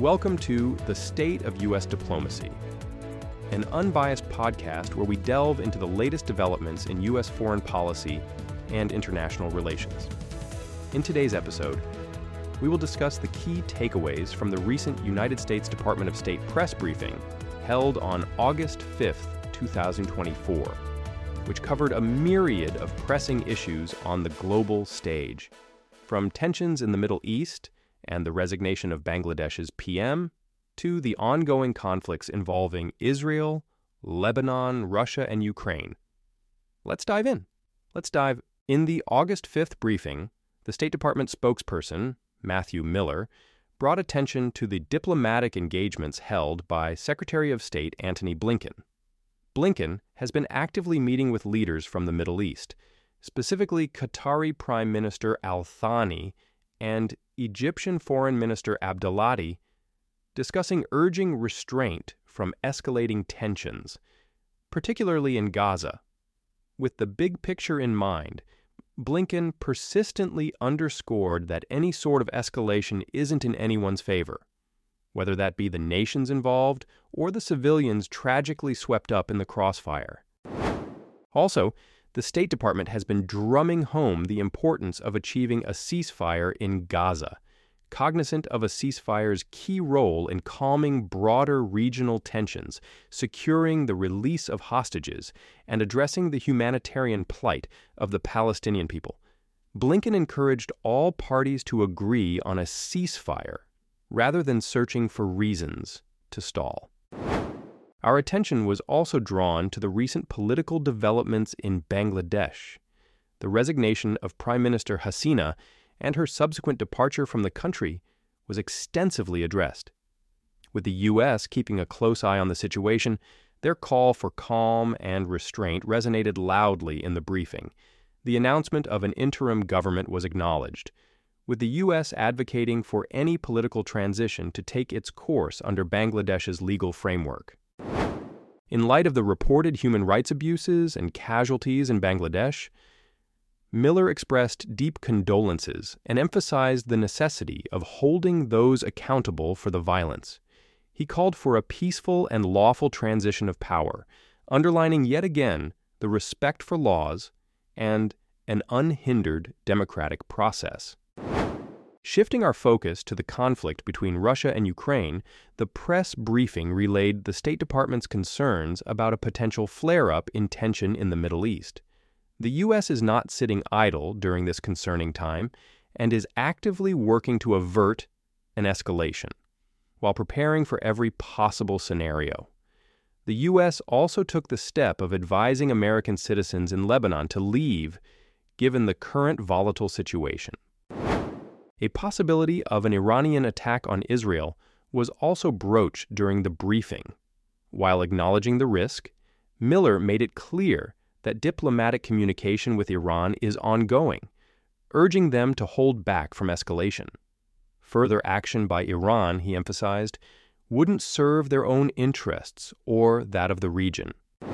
Welcome to The State of U.S. Diplomacy, an unbiased podcast where we delve into the latest developments in U.S. foreign policy and international relations. In today's episode, we will discuss the key takeaways from the recent United States Department of State press briefing held on August 5th, 2024, which covered a myriad of pressing issues on the global stage, from tensions in the Middle East and the resignation of Bangladesh's PM, to the ongoing conflicts involving Israel, Lebanon, Russia, and Ukraine. Let's dive in. In the August 5th briefing, the State Department spokesperson, Matthew Miller, brought attention to the diplomatic engagements held by Secretary of State Antony Blinken. Blinken has been actively meeting with leaders from the Middle East, specifically Qatari Prime Minister Al Thani and Egyptian Foreign Minister Abdulati, discussing urging restraint from escalating tensions, particularly in Gaza. With the big picture in mind, Blinken persistently underscored that any sort of escalation isn't in anyone's favor, whether that be the nations involved or the civilians tragically swept up in the crossfire. Also, the State Department has been drumming home the importance of achieving a ceasefire in Gaza, cognizant of a ceasefire's key role in calming broader regional tensions, securing the release of hostages, and addressing the humanitarian plight of the Palestinian people. Blinken encouraged all parties to agree on a ceasefire rather than searching for reasons to stall. Our attention was also drawn to the recent political developments in Bangladesh. The resignation of Prime Minister Hasina and her subsequent departure from the country was extensively addressed. With the U.S. keeping a close eye on the situation, their call for calm and restraint resonated loudly in the briefing. The announcement of an interim government was acknowledged, with the U.S. advocating for any political transition to take its course under Bangladesh's legal framework. In light of the reported human rights abuses and casualties in Bangladesh, Miller expressed deep condolences and emphasized the necessity of holding those accountable for the violence. He called for a peaceful and lawful transition of power, underlining yet again the respect for laws and an unhindered democratic process. Shifting our focus to the conflict between Russia and Ukraine, the press briefing relayed the State Department's concerns about a potential flare-up in tension in the Middle East. The U.S. is not sitting idle during this concerning time and is actively working to avert an escalation, while preparing for every possible scenario. The U.S. also took the step of advising American citizens in Lebanon to leave, given the current volatile situation. A possibility of an Iranian attack on Israel was also broached during the briefing. While acknowledging the risk, Miller made it clear that diplomatic communication with Iran is ongoing, urging them to hold back from escalation. Further action by Iran, he emphasized, wouldn't serve their own interests or that of the region.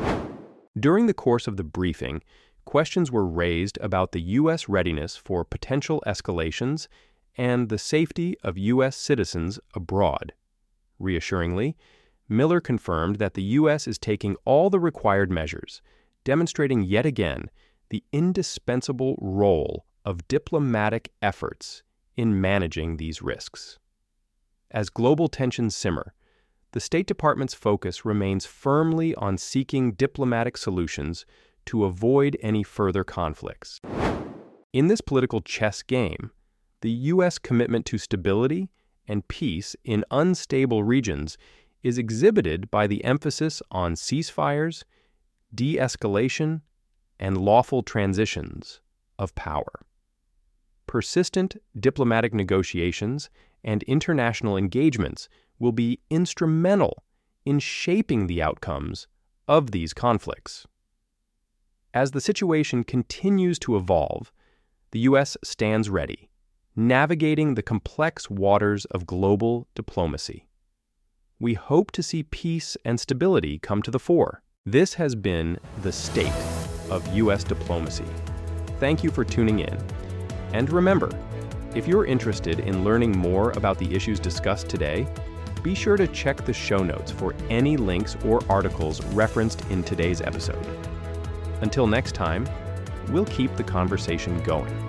During the course of the briefing, questions were raised about the U.S. readiness for potential escalations and the safety of U.S. citizens abroad. Reassuringly, Miller confirmed that the U.S. is taking all the required measures, demonstrating yet again the indispensable role of diplomatic efforts in managing these risks. As global tensions simmer, the State Department's focus remains firmly on seeking diplomatic solutions to avoid any further conflicts. In this political chess game, the U.S. commitment to stability and peace in unstable regions is exhibited by the emphasis on ceasefires, de-escalation, and lawful transitions of power. Persistent diplomatic negotiations and international engagements will be instrumental in shaping the outcomes of these conflicts. As the situation continues to evolve, the U.S. stands ready, navigating the complex waters of global diplomacy. We hope to see peace and stability come to the fore. This has been the state of U.S. diplomacy. Thank you for tuning in. And remember, if you're interested in learning more about the issues discussed today, Be sure to check the show notes for any links or articles referenced in today's episode. Until next time, we'll keep the conversation going.